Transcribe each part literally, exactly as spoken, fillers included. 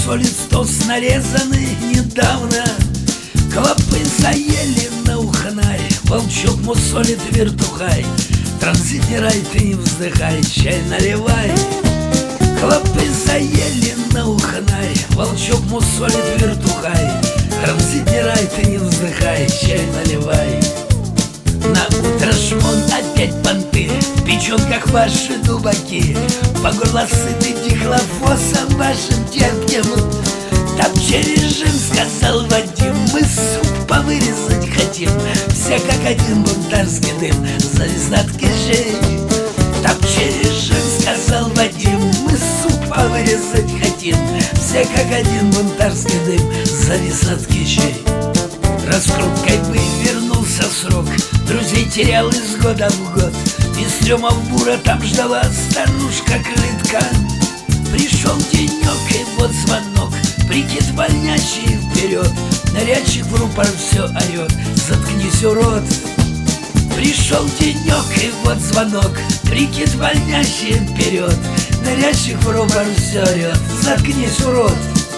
мусолит стол нарезанный недавно. Клопы заели на уханай, волчок мусолит вертухай. Транзитирай, ты не вздыхай, чай наливай. Клопы заели на уханай, волчок мусолит вертухай. Транзитирай, ты не вздыхай, чай наливай. На утро шмон опять понты, в печенках ваши дубаки. По горло сыты дихлофосом вашим терпким. Топче режим, сказал Вадим, мы суп повырезать хотим. Все как один бунтарский дым завис над кишей. Топче режим, сказал Вадим, мы суп повырезать хотим. Все как один бунтарский дым завис над кишей. Раскруткой бы вернулся срок, друзей терял из года в год. Из трёма в бура там ждала старушка-крытка. Пришел денек и вот звонок, прикид больнячий вперед. Нарядчик в рупор все орет, заткнись, урод. Пришел денек и вот звонок, прикид больнячий вперед. Нарядчик в рупор все орет, заткнись, урод.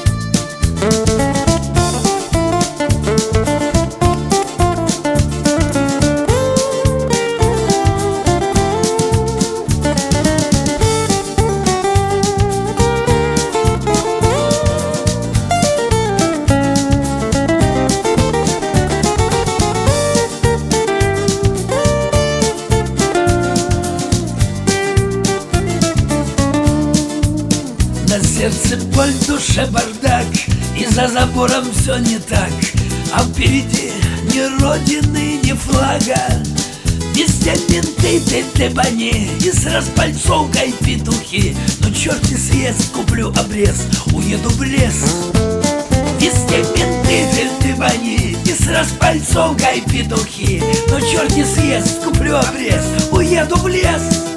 На сердце боль, в душе бардак, и за забором все не так. А впереди ни родины, ни флага. Везде менты, ты-ты-бани, и с распальцовкой петухи. Ну черт не съест, куплю обрез, уеду в лес. Везде менты, ты-ты-бани, и с распальцовкой петухи. Ну черт не съест, куплю обрез, уеду в лес.